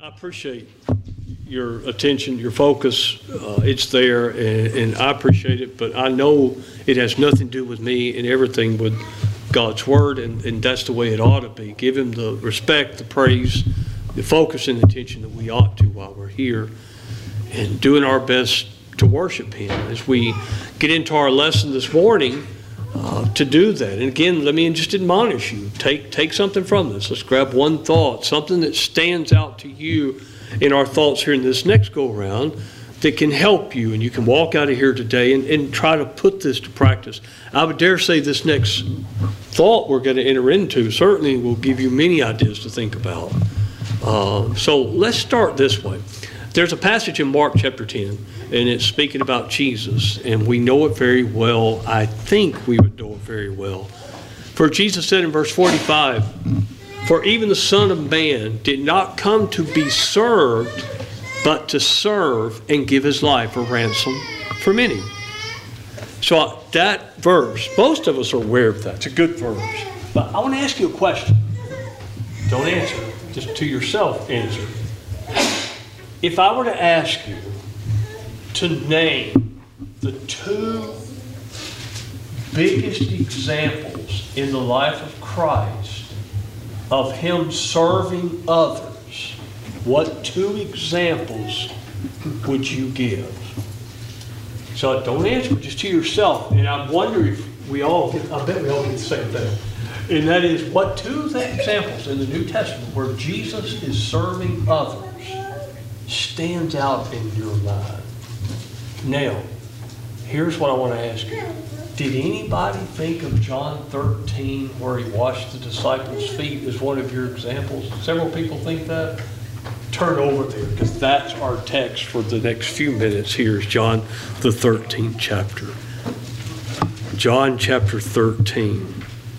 I appreciate your attention, your focus. It's there, and I appreciate it, but I know it has nothing to do with me and everything with God's Word, and that's the way it ought to be. Give Him the respect, the praise, the focus and attention that we ought to while we're here, and doing our best to worship Him as we get into our lesson this morning. To do that. And again, let me just admonish you. Take something from this. Let's grab one thought, something that stands out to you in our thoughts here in this next go-around that can help you. And you can walk out of here today and try to put this to practice. I would dare say this next thought we're going to enter into certainly will give you many ideas to think about. So let's start this way. There's a passage in Mark chapter 10, and it's speaking about Jesus, and we know it very well. I think we would know it very well. For Jesus said in verse 45, "For even the Son of Man did not come to be served, but to serve and give His life a ransom for many." So that verse, most of us are aware of that. It's a good verse. But I want to ask you a question. Don't answer. Just to yourself answer. If I were to ask you to name the two biggest examples in the life of Christ of Him serving others, what two examples would you give? So don't answer just to yourself. And I wonder if I bet we all get the same thing. And that is, what two examples in the New Testament where Jesus is serving others stands out in your mind? Now, here's what I want to ask you. Did anybody think of John 13 where He washed the disciples' feet as one of your examples? Several people think that. Turn over there, because that's our text for the next few minutes. Here's John, the 13th chapter. John chapter 13.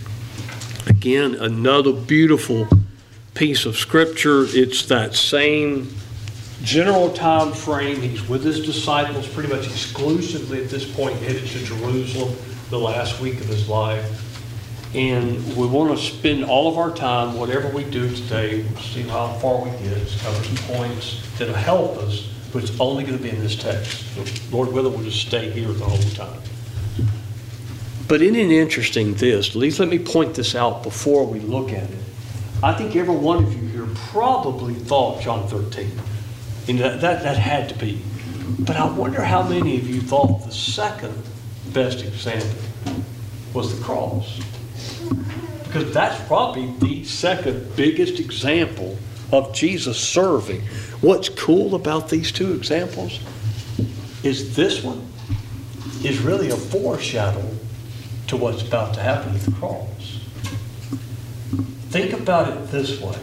Again, another beautiful piece of Scripture. It's that same general time frame. He's with His disciples pretty much exclusively at this point, headed to Jerusalem the last week of His life. And we want to spend all of our time, whatever we do today, we'll see how far we get, cover some points that will help us, but it's only going to be in this text. So Lord willing, we'll just stay here the whole time. But isn't it interesting this? At least let me point this out before we look at it. I think every one of you here probably thought John 13. And that had to be. But I wonder how many of you thought the second best example was the cross. Because that's probably the second biggest example of Jesus serving. What's cool about these two examples is this one is really a foreshadow to what's about to happen at the cross. Think about it this way.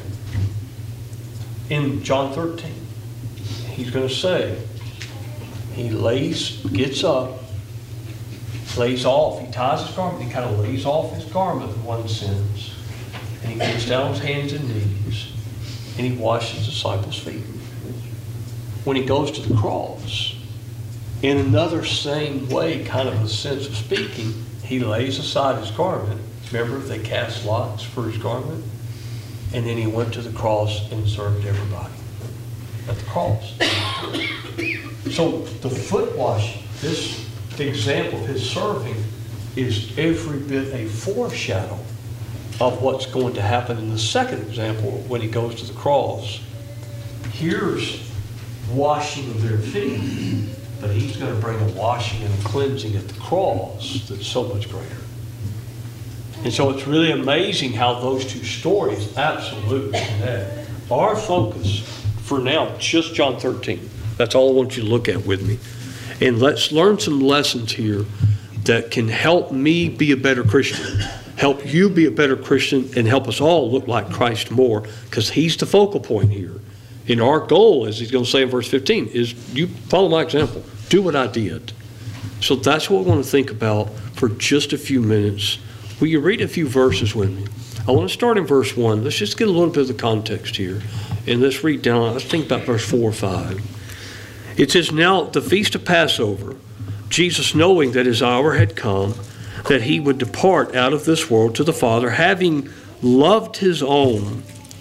In John 13, He's going to say, He gets up, lays off, He ties His garment, He kind of lays off His garment in one sense, and He gets down on His hands and knees, and He washes His disciples' feet. When He goes to the cross, in another same way, kind of a sense of speaking, He lays aside His garment. Remember, they cast lots for His garment, and then He went to the cross and served everybody at the cross. So the foot washing, this example of His serving, is every bit a foreshadow of what's going to happen in the second example when He goes to the cross. Here's washing of their feet, but He's going to bring a washing and a cleansing at the cross that's so much greater. And so it's really amazing how those two stories absolutely connect. Our focus for now, just John 13. That's all I want you to look at with me. And let's learn some lessons here that can help me be a better Christian, help you be a better Christian, and help us all look like Christ more, because He's the focal point here. And our goal, as He's going to say in verse 15, is you follow my example. Do what I did. So that's what we want to think about for just a few minutes. Will you read a few verses with me? I want to start in verse 1. Let's just get a little bit of the context here. And let's read down. Let's think about verse 4 or 5. It says, "Now the feast of Passover, Jesus, knowing that His hour had come, that He would depart out of this world to the Father, having loved His own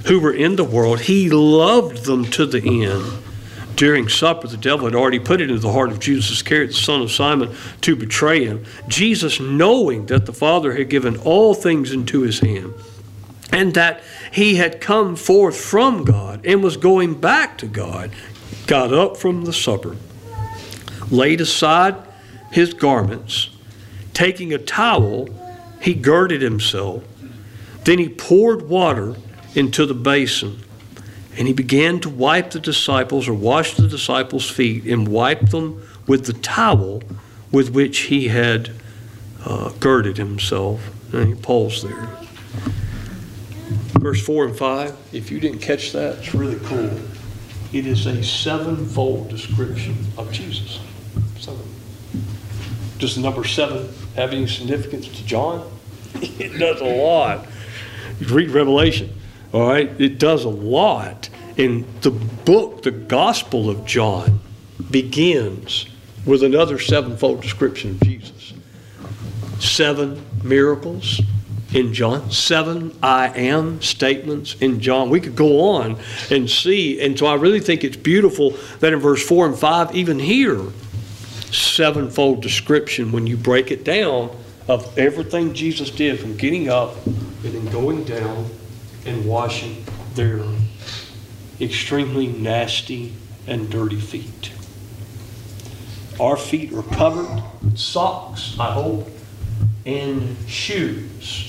who were in the world, he loved them to the end. During supper, the devil had already put it into the heart of Judas Iscariot, the son of Simon, to betray him. Jesus, knowing that the Father had given all things into his hand, and that he had come forth from God and was going back to God, got up from the supper, laid aside his garments, taking a towel, he girded himself. Then he poured water into the basin, and he began to wipe the disciples, or wash the disciples' feet, and wipe them with the towel with which he had girded himself. And he paused there. Verse 4 and 5, if you didn't catch that, it's really cool. It is a sevenfold description of Jesus. 7. Does the number 7 have any significance to John? It does a lot. You read Revelation, all right? It does a lot. And the book, the Gospel of John, begins with another sevenfold description of Jesus. 7 miracles in John, 7 I am statements in John. We could go on and see. And so I really think it's beautiful that in verse 4 and 5, even here, sevenfold description when you break it down of everything Jesus did, from getting up and then going down and washing their extremely nasty and dirty feet. Our feet are covered with socks, I hope, and shoes.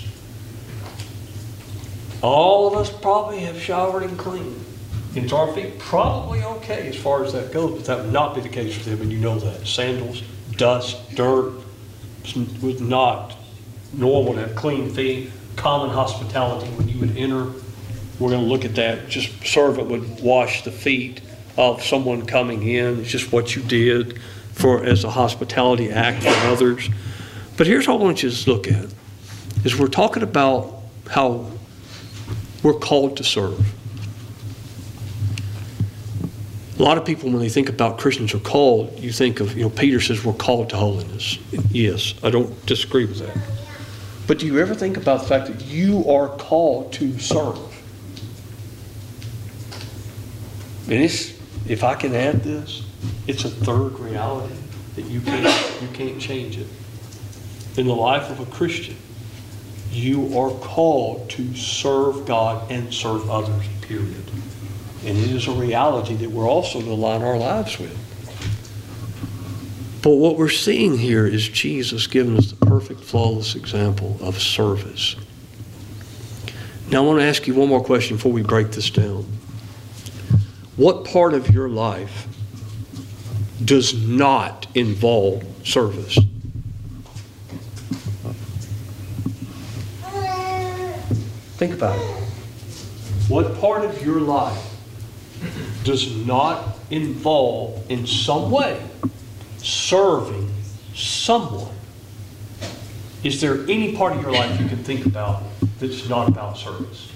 All of us probably have showered and cleaned. And so our feet probably okay as far as that goes, but that would not be the case with them, and you know that. Sandals, dust, dirt, it was not normal to have clean feet. Common hospitality when you would enter, we're going to look at that. Just servant would wash the feet of someone coming in. It's just what you did as a hospitality act for others. But here's what I want you to look at, is we're talking about how we're called to serve. A lot of people, when they think about Christians are called, you think of, Peter says we're called to holiness. Yes, I don't disagree with that. But do you ever think about the fact that you are called to serve? And if I can add this, it's a third reality that you can't change it. In the life of a Christian, you are called to serve God and serve others, period. And it is a reality that we're also to align our lives with. But what we're seeing here is Jesus giving us the perfect, flawless example of service. Now I want to ask you one more question before we break this down. What part of your life does not involve service? Think about it. What part of your life does not involve in some way serving someone? Is there any part of your life you can think about that's not about service?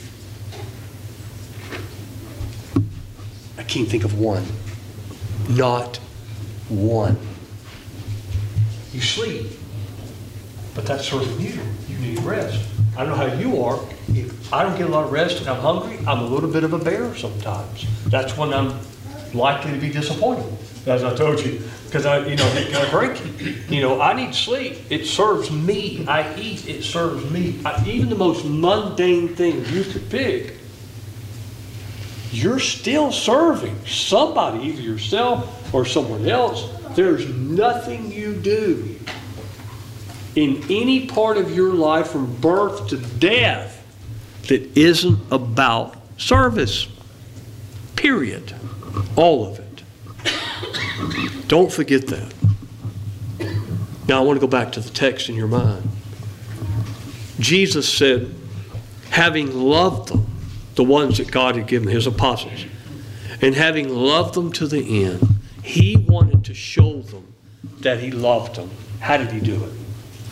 I can't think of one. Not one. You sleep, but that's serving you. You need rest. I don't know how you are. If I don't get a lot of rest and I'm hungry, I'm a little bit of a bear sometimes. That's when I'm likely to be disappointed, as I told you, because it got cranky. I need sleep. It serves me. I eat. It serves me. Even the most mundane thing you could pick, you're still serving somebody, either yourself or someone else. There's nothing you do in any part of your life from birth to death that isn't about service. Period. All of it. Don't forget that. Now I want to go back to the text in your mind. Jesus said, having loved them, the ones that God had given his apostles, and having loved them to the end, he wanted to show them that he loved them. How did he do it?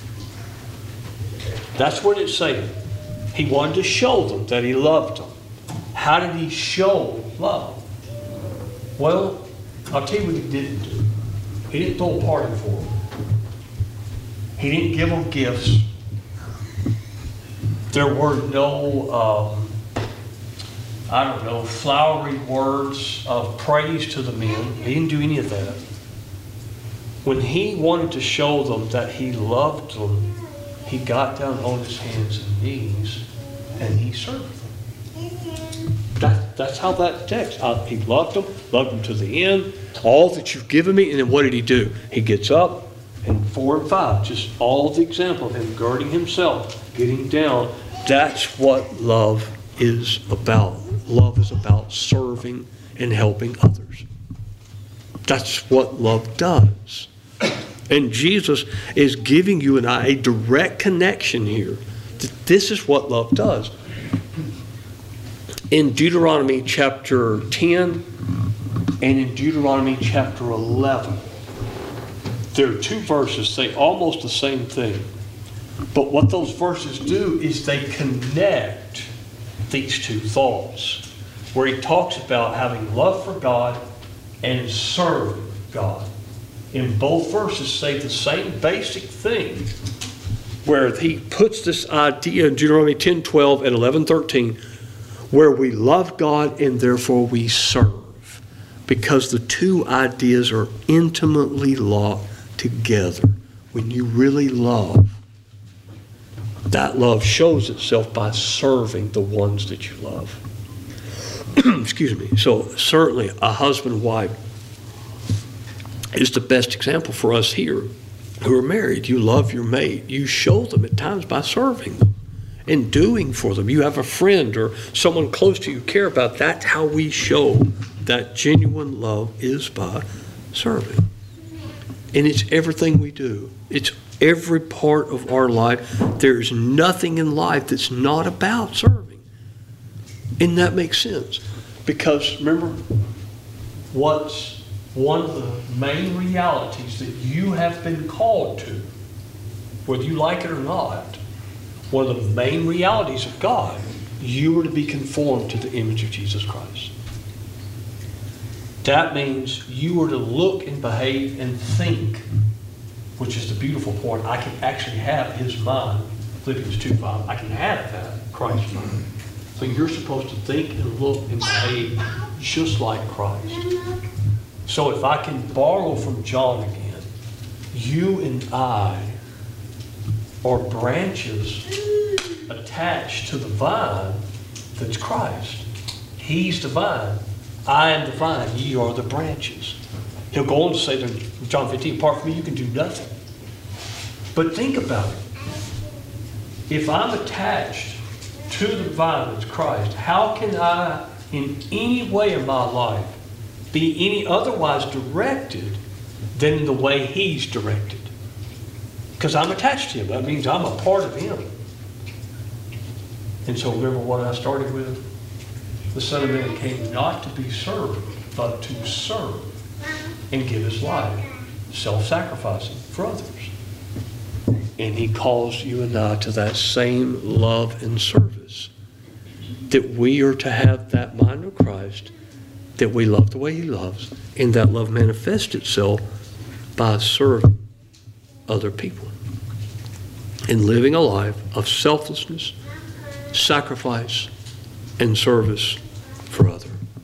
That's what it's saying. He wanted to show them that he loved them. How did he show love? Well, I'll tell you what he didn't do. He didn't throw a party for them. He didn't give them gifts. There were no I don't know, flowery words of praise to the men. He didn't do any of that. When he wanted to show them that he loved them, he got down on his hands and knees and he served them. That's how that text. He loved them to the end. All that you've given me. And then what did he do? He gets up, and 4 and 5, just all the example of him girding himself, getting down. That's what love is about. Love is about serving and helping others. That's what love does. And Jesus is giving you and I a direct connection here. That this is what love does. In Deuteronomy chapter 10 and in Deuteronomy chapter 11, there are 2 verses say almost the same thing. But what those verses do is they connect these 2 thoughts, where he talks about having love for God and serving God. In both verses say the same basic thing, where he puts this idea in Deuteronomy 10:12 and 11:13, where we love God and therefore we serve, because the 2 ideas are intimately locked together. When you really love, that love shows itself by serving the ones that you love. Excuse me. So certainly a husband and wife is the best example for us here who are married. You love your mate. You show them at times by serving them and doing for them. You have a friend or someone close to you care about. That's how we show that genuine love, is by serving. And it's everything we do. It's every part of our life. There's nothing in life that's not about serving. And that makes sense. Because remember, what's one of the main realities that you have been called to, whether you like it or not, one of the main realities of God, you are to be conformed to the image of Jesus Christ. That means you are to look and behave and think, which is the beautiful point. I can actually have his mind. Philippians 2:5. I can have that, Christ's mind. So you're supposed to think and look and behave just like Christ. So if I can borrow from John again, you and I are branches attached to the vine that's Christ. He's the vine. I am the vine. Ye are the branches. He'll go on to say in John 15, apart from me, you can do nothing. But think about it. If I'm attached to the vine that's Christ, how can I, in any way in my life, be any otherwise directed than in the way he's directed? Because I'm attached to him. That means I'm a part of him. And so remember what I started with? The Son of Man came not to be served, but to serve and give his life, self-sacrificing for others. And he calls you and I to that same love and service, that we are to have that mind of Christ, that we love the way he loves, and that love manifests itself by serving other people and living a life of selflessness, sacrifice, and service for others.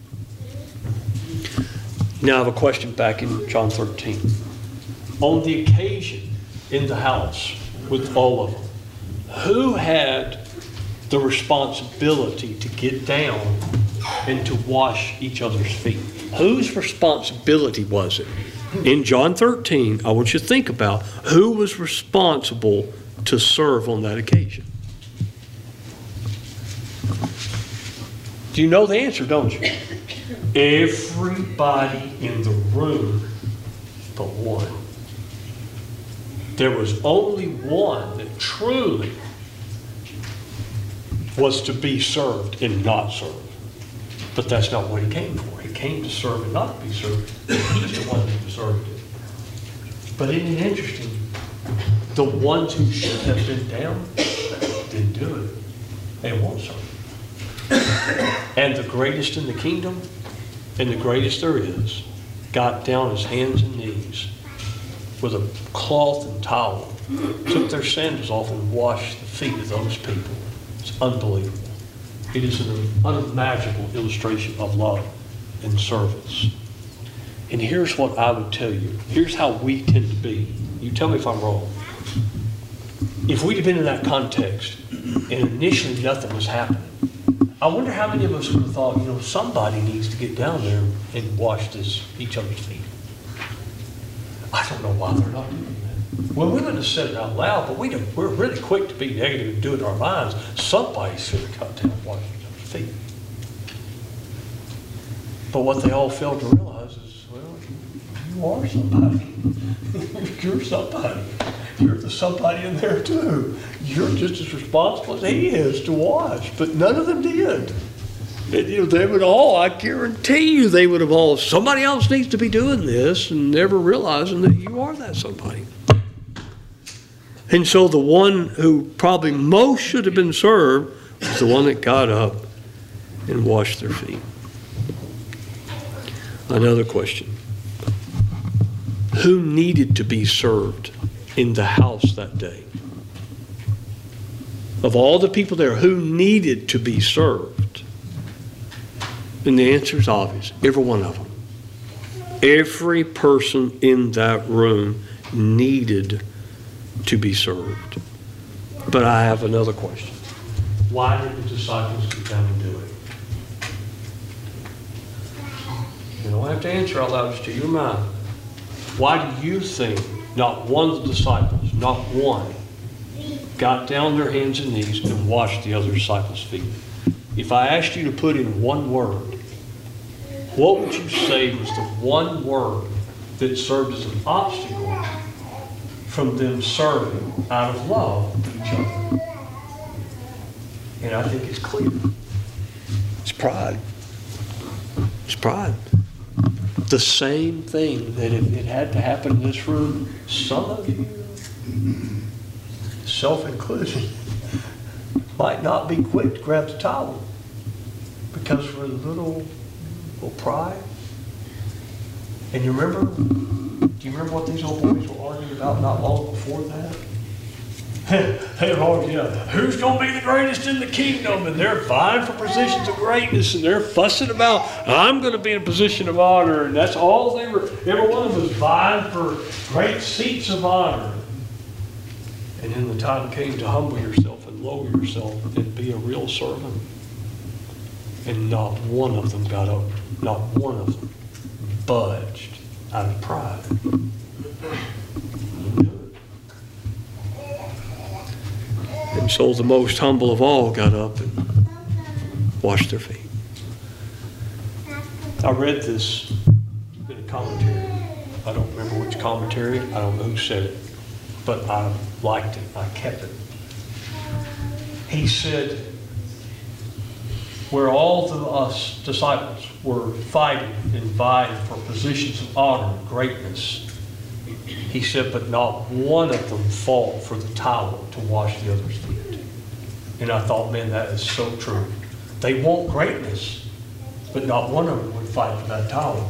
Now I have a question back in John 13. On the occasion in the house with all of them, who had the responsibility to get down and to wash each other's feet? Whose responsibility was it? In John 13, I want you to think about who was responsible to serve on that occasion. Do you know the answer, don't you? Everybody in the room but one. There was only one that truly was to be served and not served. But that's not what he came for. He came to serve and not to be served. He's the one that deserved it. But isn't it interesting? The ones who should have been down didn't do it. They won't serve. And the greatest in the kingdom, and the greatest there is, got down his hands and knees with a cloth and towel, took their sandals off and washed the feet of those people. It's unbelievable. It is an unimaginable illustration of love and service. And here's what I would tell you. Here's how we tend to be. You tell me if I'm wrong. If we'd have been in that context and initially nothing was happening, I wonder how many of us would have thought, somebody needs to get down there and wash each other's feet. I don't know why they're not doing that. Well, we wouldn't have said it out loud, but we're really quick to be negative and do it in our minds. Somebody should have got down and washed each other's feet. But what they all failed to realize is, well, you are somebody. You're somebody. You're the somebody in there too. You're just as responsible as he is to wash. But none of them did. And, they would all, I guarantee you, they would have all, somebody else needs to be doing this, and never realizing that you are that somebody. And so the one who probably most should have been served was the one that got up and washed their feet. Another question. Who needed to be served in the house that day? Of all the people there, who needed to be served? And the answer is obvious. Every one of them. Every person in that room needed to be served. But I have another question. Why did the disciples get down and do it? You don't have to answer out loud, just to your mind. Why do you think not one of the disciples, not one, got down their hands and knees and washed the other disciples' feet? If I asked you to put in one word, what would you say was the one word that served as an obstacle from them serving out of love to each other? And I think it's clear. It's pride. It's pride. The same thing that if it had to happen in this room, some of you, self-included, might not be quick to grab the towel because we're a little pride. And do you remember what these old boys were arguing about not long before that? They're arguing, who's going to be the greatest in the kingdom? And they're vying for positions of greatness, and they're fussing about, I'm going to be in a position of honor. And that's all they were, every one of them was vying for great seats of honor. And then the time came to humble yourself and lower yourself and be a real servant. And not one of them got up. Not one of them budged out of pride. And so the most humble of all got up and washed their feet. I read this in a commentary. I don't remember which commentary. I don't know who said it. But I liked it. I kept it. He said, where all the us disciples were fighting and vying for positions of honor and greatness, he said, but not one of them fought for the towel to wash the other's feet. And I thought, man, that is so true. They want greatness, but not one of them would fight for that towel.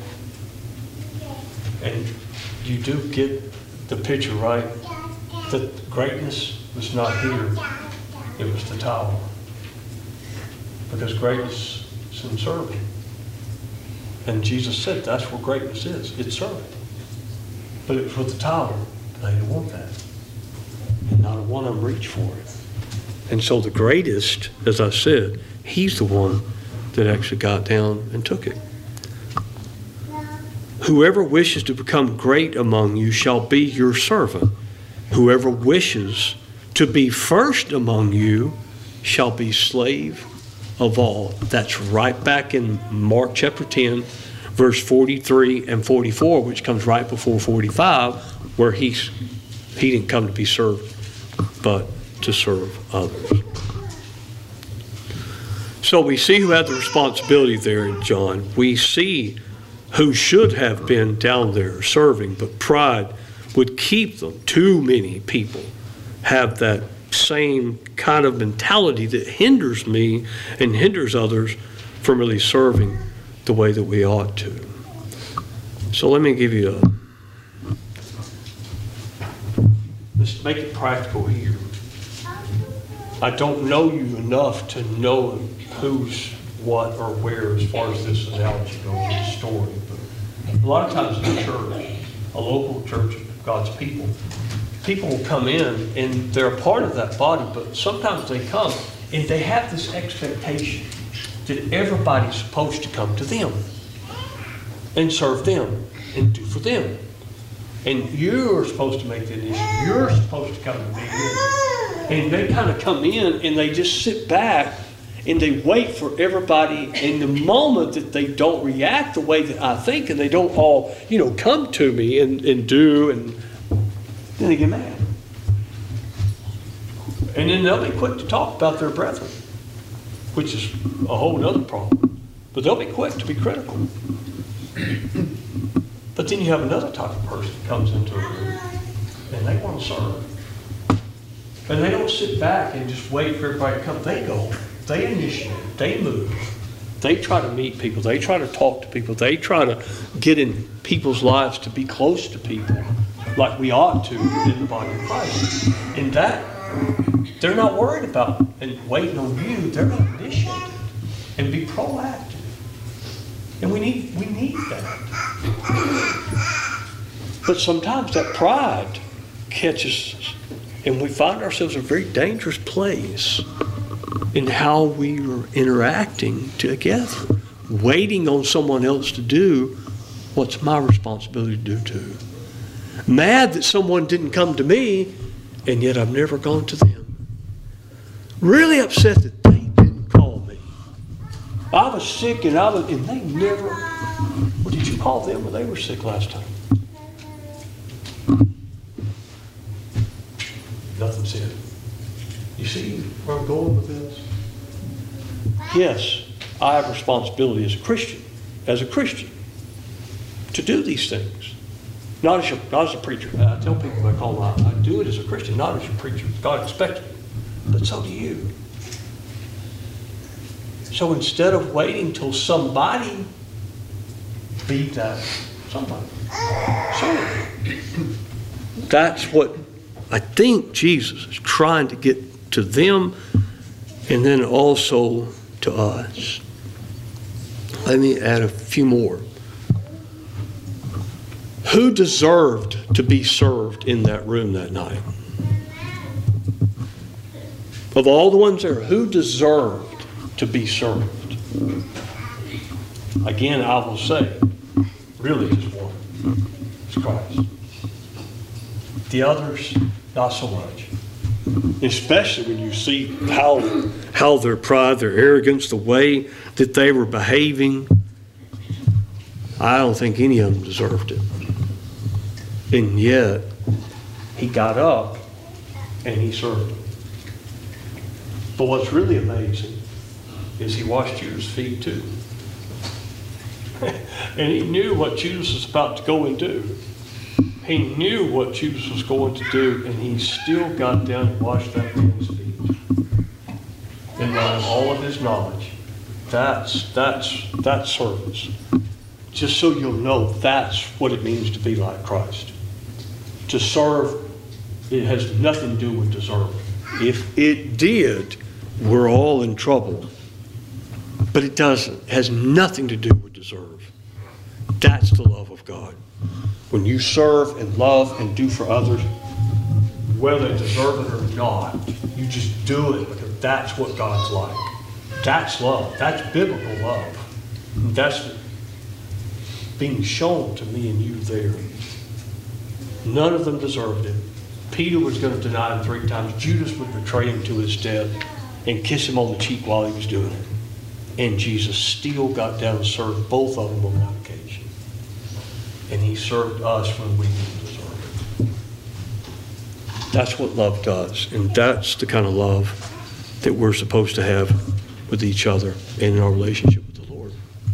And you do get the picture, right? That greatness was not here. It was the towel. Because greatness is in serving. And Jesus said that's where greatness is. It's serving. But it was with the towel. They didn't want that. And not one of them reached for it. And so the greatest, as I said, he's the one that actually got down and took it. Whoever wishes to become great among you shall be your servant. Whoever wishes to be first among you shall be slave of all. That's right back in Mark chapter 10, verse 43 and 44, which comes right before 45, where he didn't come to be served, but to serve others. So we see who had the responsibility there in John. We see who should have been down there serving, but pride would keep them. Too many people have that same kind of mentality that hinders me and hinders others from really serving the way that we ought to. So let me give you let's make it practical here. I don't know you enough to know who's what or where as far as this analogy goes in the story. But a lot of times in the church, a local church of God's people will come in and they're a part of that body, but sometimes they come and they have this expectation that everybody's supposed to come to them and serve them and do for them. And you're supposed to make the initiative. You're supposed to come to me. And they kind of come in and they just sit back and they wait for everybody. In the moment that they don't react the way that I think, and they don't all, come to me and do, and then they get mad. And then they'll be quick to talk about their brethren, which is a whole other problem. But they'll be quick to be critical. But then you have another type of person that comes into a room and they want to serve. And they don't sit back and just wait for everybody to come. They go, they initiate, they move. They try to meet people. They try to talk to people. They try to get in people's lives to be close to people like we ought to in the body of Christ. And that, they're not worried about and waiting on you. They're going to initiate it and be proactive. And we need that. But sometimes that pride catches us, and we find ourselves in a very dangerous place in how we are interacting together, waiting on someone else to do what's my responsibility to do too. Mad that someone didn't come to me, and yet I've never gone to them. Really upset that they didn't call me. I was sick and they never. Well, did you call them when they were sick last time? Nothing said. You see where I'm going with this? Yes, I have responsibility as a Christian, to do these things. Not as a preacher. I tell people I do it as a Christian, not as a preacher. God expects me, but so do you. So instead of waiting till somebody be that somebody, so that's what I think Jesus is trying to get to them, and then also to us. Let me add a few more. Who deserved to be served in that room that night? Of all the ones there, who deserved to be served? Again, I will say, really just one. It's Christ. The others, not so much. Especially when you see how their pride, their arrogance, the way that they were behaving. I don't think any of them deserved it. And yet, he got up and he served them. But what's really amazing is he washed Judas' feet too. And he knew what Judas was about to go and do. He knew what Judas was going to do, and he still got down and washed that man's feet. In light of all of his knowledge, that's service. Just so you'll know, that's what it means to be like Christ. To serve, it has nothing to do with deserve. If it did, we're all in trouble. But it doesn't. It has nothing to do with deserve. That's the love of God. When you serve and love and do for others, whether they deserve it or not, you just do it because that's what God's like. That's love. That's biblical love. And that's being shown to me and you there. None of them deserved it. Peter was going to deny him 3 times. Judas would betray him to his death and kiss him on the cheek while he was doing it. And Jesus still got down and served both of them on that occasion. And he served us when we didn't deserve it. That's what love does. And that's the kind of love that we're supposed to have with each other and in our relationship with the Lord.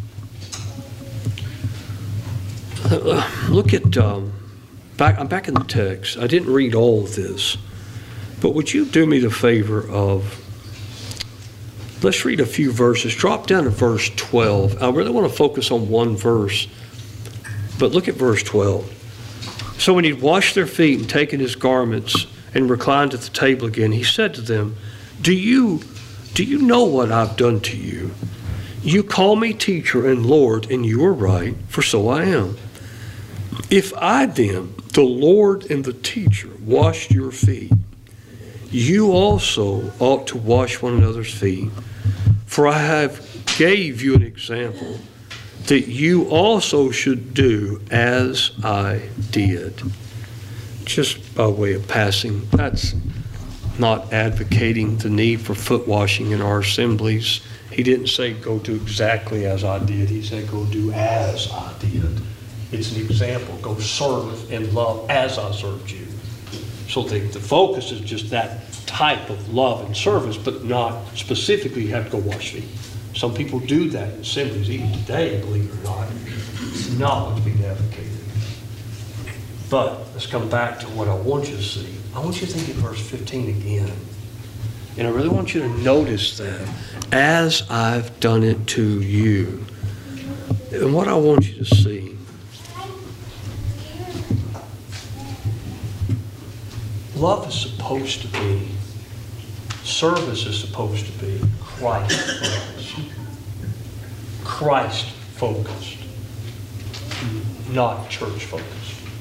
Look at, I'm back in the text. I didn't read all of this. But would you do me the favor of, let's read a few verses. Drop down to verse 12. I really want to focus on one verse. But look at verse 12. So when he'd washed their feet and taken his garments and reclined at the table again, he said to them, Do you know what I've done to you? You call me teacher and Lord, and you are right, for so I am. If I then, the Lord and the teacher, washed your feet, you also ought to wash one another's feet. For I have gave you an example that you also should do as I did. Just by way of passing, that's not advocating the need for foot washing in our assemblies. He didn't say go do exactly as I did. He said go do as I did. It's an example. Go serve and love as I served you. So the focus is just that type of love and service, but not specifically you have to go wash feet. Some people do that in assemblies even today, believe it or not. It's not what's being advocated. But let's come back to what I want you to see. I want you to think of verse 15 again. And I really want you to notice that. As I've done it to you. And what I want you to see. Love is supposed to be, service is supposed to be Christ-focused. Christ-focused. Not church-focused.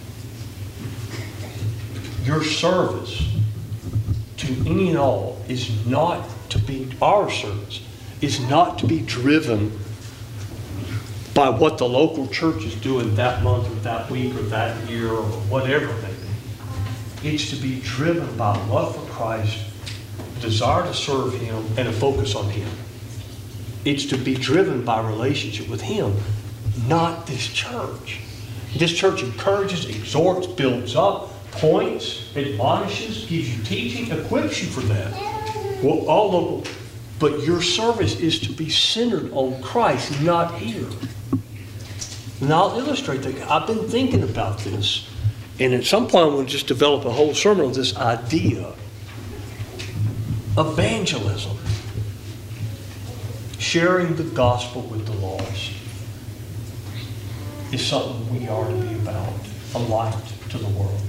Your service to any and all is not to be, our service is not to be driven by what the local church is doing that month or that week or that year or whatever it may be. It's to be driven by love for Christ, desire to serve Him, and a focus on Him. It's to be driven by relationship with Him, not this church. This church encourages, exhorts, builds up, points, admonishes, gives you teaching, equips you for that. Well, all local, but your service is to be centered on Christ, not here. And I'll illustrate that. I've been thinking about this, and at some point we'll just develop a whole sermon on this idea. Evangelism. Sharing the gospel with the lost is something we are to be about, a light to the world.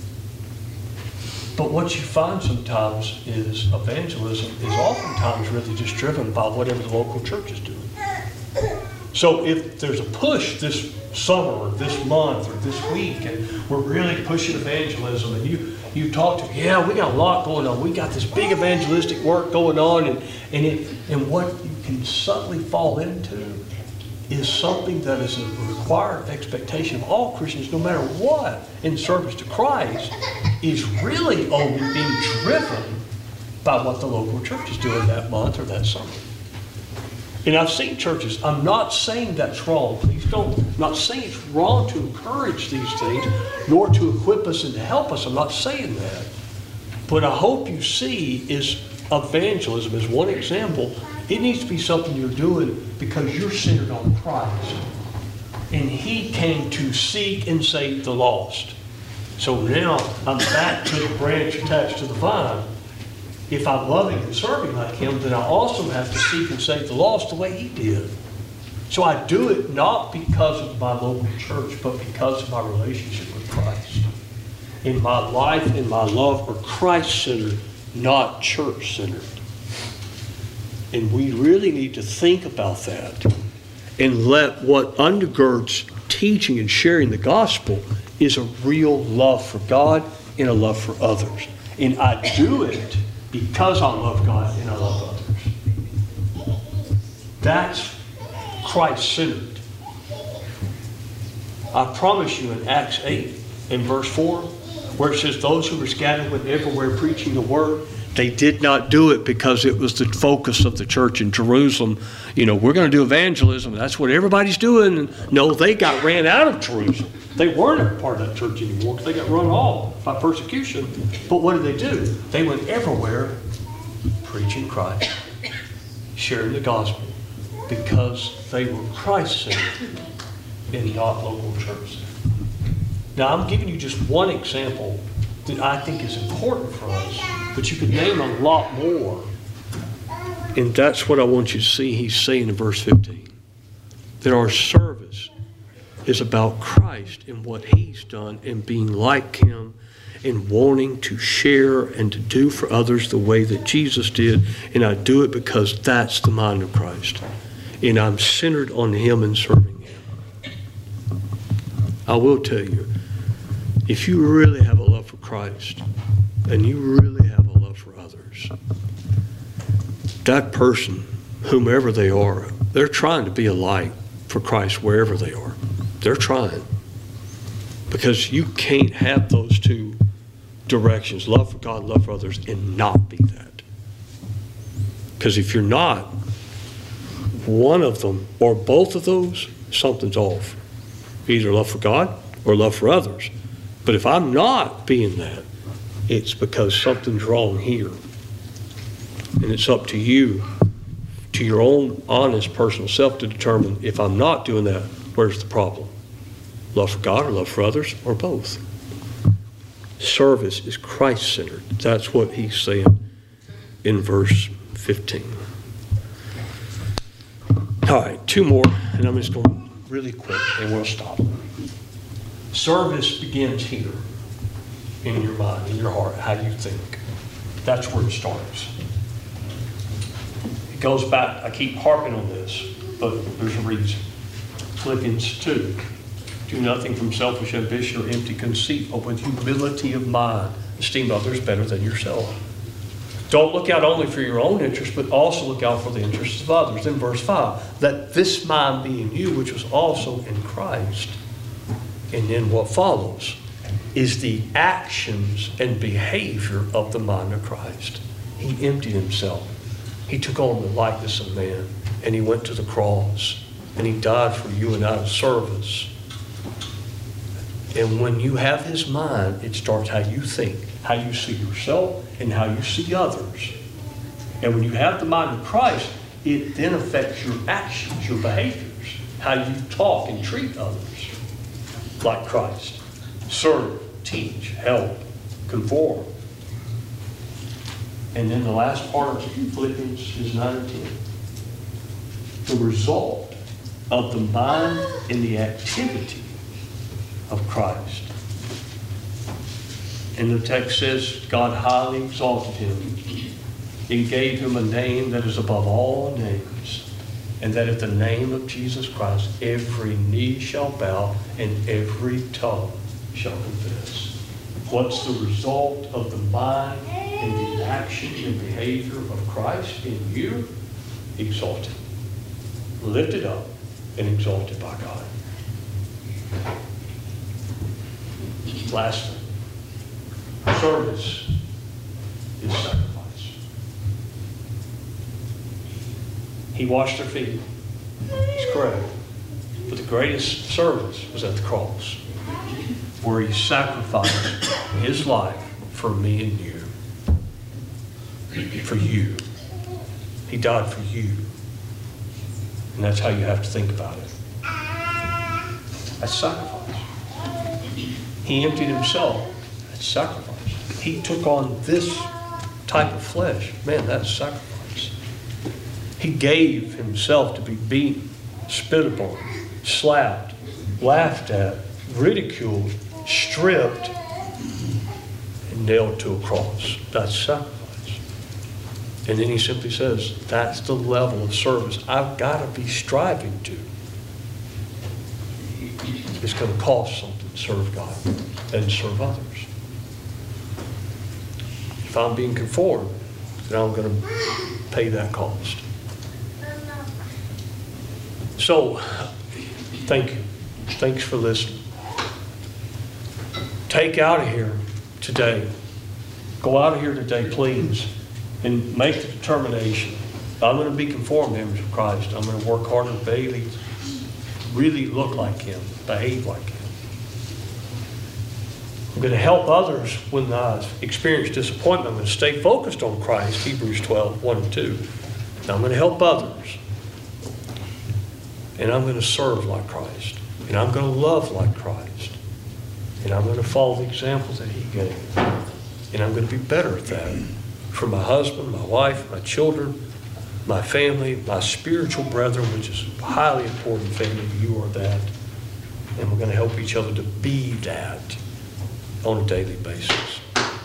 But what you find sometimes is evangelism is oftentimes really just driven by whatever the local church is doing. So if there's a push this summer or this month or this week and we're really pushing evangelism and you talk to, yeah, we got a lot going on. We got this big evangelistic work going on and what you can subtly fall into is something that is a required expectation of all Christians, no matter what, in service to Christ, is really only being driven by what the local church is doing that month or that summer. And I've seen churches, I'm not saying that's wrong, please don't, I'm not saying it's wrong to encourage these things, nor to equip us and to help us, I'm not saying that. But I hope you see is evangelism as one example. It needs to be something you're doing because you're centered on Christ. And He came to seek and save the lost. So now I'm back to the branch attached to the vine. If I'm loving and serving like Him, then I also have to seek and save the lost the way He did. So I do it not because of my local church, but because of my relationship with Christ. In my life and my love are Christ-centered, not church-centered. And we really need to think about that and let what undergirds teaching and sharing the gospel is a real love for God and a love for others. And I do it because I love God and I love others. That's Christ-centered. I promise you in Acts 8 in verse 4, where it says, those who were scattered went everywhere preaching the word, they did not do it because it was the focus of the church in Jerusalem. You know, we're going to do evangelism. That's what everybody's doing. No, they got ran out of Jerusalem. They weren't a part of that church anymore because they got run off by persecution. But what did they do? They went everywhere preaching Christ, sharing the gospel, because they were Christ-centered and not local church. Now, I'm giving you just one example that I think is important for us, but you could name a lot more. And that's what I want you to see He's saying in verse 15. That our service is about Christ and what He's done and being like Him in wanting to share and to do for others the way that Jesus did. And I do it because that's the mind of Christ. And I'm centered on Him and serving Him. I will tell you, if you really have a love for Christ and you really have a love for others, that person, whomever they are, they're trying to be a light for Christ wherever they are. They're trying. Because you can't have those two directions, love for God, love for others, and not be that. Because if you're not one of them or both of those, something's off. Either love for God or love for others. But if I'm not being that, it's because something's wrong here. And it's up to you, to your own honest personal self, to determine if I'm not doing that, where's the problem? Love for God or love for others, or both. Service is Christ-centered. That's what he's saying in verse 15. All right, two more, and I'm just going really quick, and we'll stop. Service begins here, in your mind, in your heart, how you think. That's where it starts. It goes back, I keep harping on this, but there's a reason. Philippians 2. Do nothing from selfish ambition or empty conceit, but with humility of mind, esteem others better than yourself. Don't look out only for your own interests, but also look out for the interests of others. In verse 5, let this mind be in you, which was also in Christ. And then what follows is the actions and behavior of the mind of Christ. He emptied himself. He took on the likeness of man, and he went to the cross, and he died for you and I of service. And when you have his mind, it starts how you think, how you see yourself, and how you see others. And when you have the mind of Christ, it then affects your actions, your behaviors, how you talk and treat others like Christ. Serve, teach, help, conform. And then the last part of Philippians is 9 and 10. The result of the mind and the activity of Christ. And the text says, God highly exalted him and gave him a name that is above all names, and that at the name of Jesus Christ every knee shall bow and every tongue shall confess. What's the result of the mind and the action and behavior of Christ in you? Exalted. Lifted up and exalted by God. Lastly, service is sacrifice. He washed their feet. It's correct. But the greatest service was at the cross, where he sacrificed his life for me and you. For you. He died for you. And that's how you have to think about it. That's sacrifice. He emptied himself. That's sacrifice. He took on this type of flesh. Man, that's sacrifice. He gave himself to be beaten, spit upon, slapped, laughed at, ridiculed, stripped, and nailed to a cross. That's sacrifice. And then he simply says, that's the level of service I've got to be striving to. It's going to cost something to serve God and serve others. If I'm being conformed, then I'm going to pay that cost. So, thank you. Thanks for listening. Take out of here today. Go out of here today, please, and make the determination. I'm going to be conformed to the image of Christ. I'm going to work hard and really look like him, behave like him. I'm going to help others when I experience disappointment. I'm going to stay focused on Christ, Hebrews 12, 1 and 2. Now I'm going to help others. And I'm going to serve like Christ. And I'm going to love like Christ. And I'm going to follow the examples that he gave. And I'm going to be better at that. For my husband, my wife, my children, my family, my spiritual brethren, which is a highly important family. You are that. And we're going to help each other to be that on a daily basis.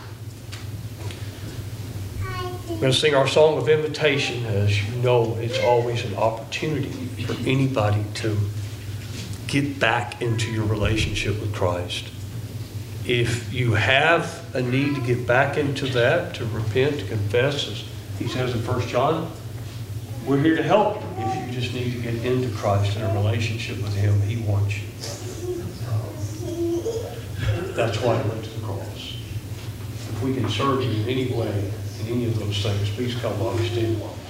We're going to sing our song of invitation. As you know, it's always an opportunity for anybody to get back into your relationship with Christ. If you have a need to get back into that, to repent, to confess, as he says in 1 John, we're here to help you. If you just need to get into Christ in a relationship with him, he wants you. That's why he went to the cross. If we can serve you in any way, in any of those things, please come while we stand.